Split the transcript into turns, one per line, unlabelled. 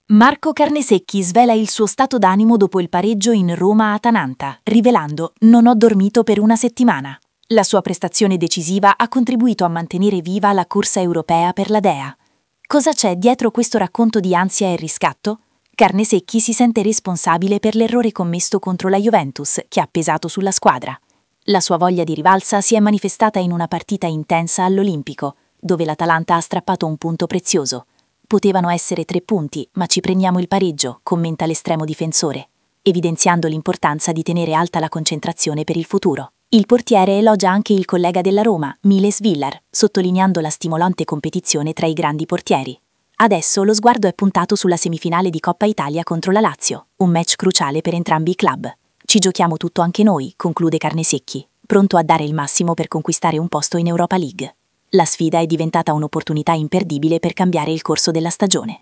Marco Carnesecchi svela il suo stato d'animo dopo il pareggio in Roma-Atalanta, rivelando «Non ho dormito per una settimana». La sua prestazione decisiva ha contribuito a mantenere viva la corsa europea per la Dea. Cosa c'è dietro questo racconto di ansia e riscatto? Carnesecchi si sente responsabile per l'errore commesso contro la Juventus, che ha pesato sulla squadra. La sua voglia di rivalsa si è manifestata in una partita intensa all'Olimpico, dove l'Atalanta ha strappato un punto prezioso. Potevano essere 3 punti, ma ci prendiamo il pareggio, commenta l'estremo difensore, evidenziando l'importanza di tenere alta la concentrazione per il futuro. Il portiere elogia anche il collega della Roma, Miles Villar, sottolineando la stimolante competizione tra i grandi portieri. Adesso lo sguardo è puntato sulla semifinale di Coppa Italia contro la Lazio, un match cruciale per entrambi i club. Ci giochiamo tutto anche noi, conclude Carnesecchi, pronto a dare il massimo per conquistare un posto in Europa League. La sfida è diventata un'opportunità imperdibile per cambiare il corso della stagione.